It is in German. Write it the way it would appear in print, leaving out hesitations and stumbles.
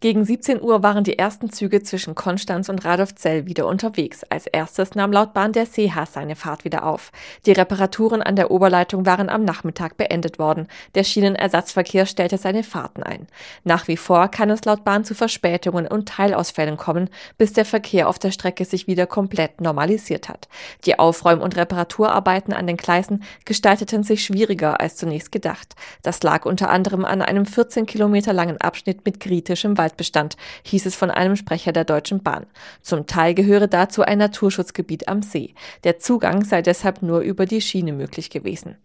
Gegen 17 Uhr waren die ersten Züge zwischen Konstanz und Radolfzell wieder unterwegs. Als erstes nahm laut Bahn der Seehass seine Fahrt wieder auf. Die Reparaturen an der Oberleitung waren am Nachmittag beendet worden. Der Schienenersatzverkehr stellte seine Fahrten ein. Nach wie vor kann es laut Bahn zu Verspätungen und Teilausfällen kommen, bis der Verkehr auf der Strecke sich wieder komplett normalisiert hat. Die Aufräum- und Reparaturarbeiten an den Gleisen gestalteten sich schwieriger als zunächst gedacht. Das lag unter anderem an einem 14 Kilometer langen Abschnitt mit kritischem Waldbestand, hieß es von einem Sprecher der Deutschen Bahn. Zum Teil gehöre dazu ein Naturschutzgebiet am See. Der Zugang sei deshalb nur über die Schiene möglich gewesen.